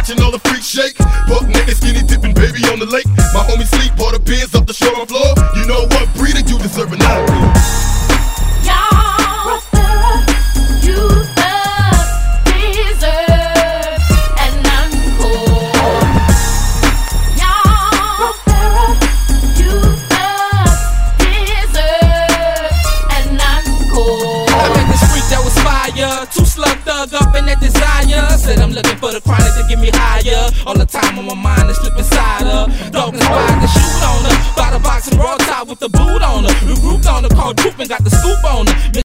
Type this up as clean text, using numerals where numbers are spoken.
watching all the freaks shake. Buck naked, skinny dipping, baby on the lake. My homie sleep, bought the bins up the shore floor. You know what breeder you deserve an eye. Too slug thug up in that desire. Said I'm looking for the chronic to get me higher. All the time on my mind is slip inside her. Dog inspired to shoot on her. Bought a box and raw top with the boot on her. The group on her called Troop and got the scoop on her.